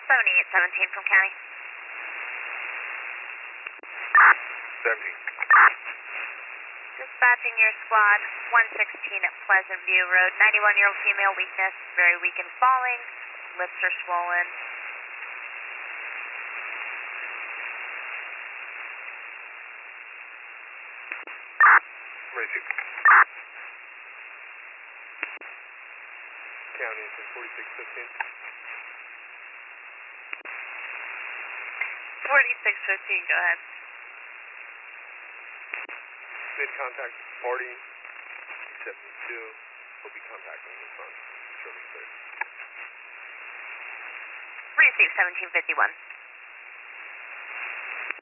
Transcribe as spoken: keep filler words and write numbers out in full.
seventy-eight seventeen from county. seventeen. Dispatching your squad, one sixteen at Pleasant View Road, ninety-one-year-old female, weakness, very weak and falling, lips are swollen. Ready to. County is forty-six fifteen. forty-six fifteen, go ahead. Mid contact party seventy-two. We'll be contacting the front. Shortly clear. Receive seventeen fifty-one.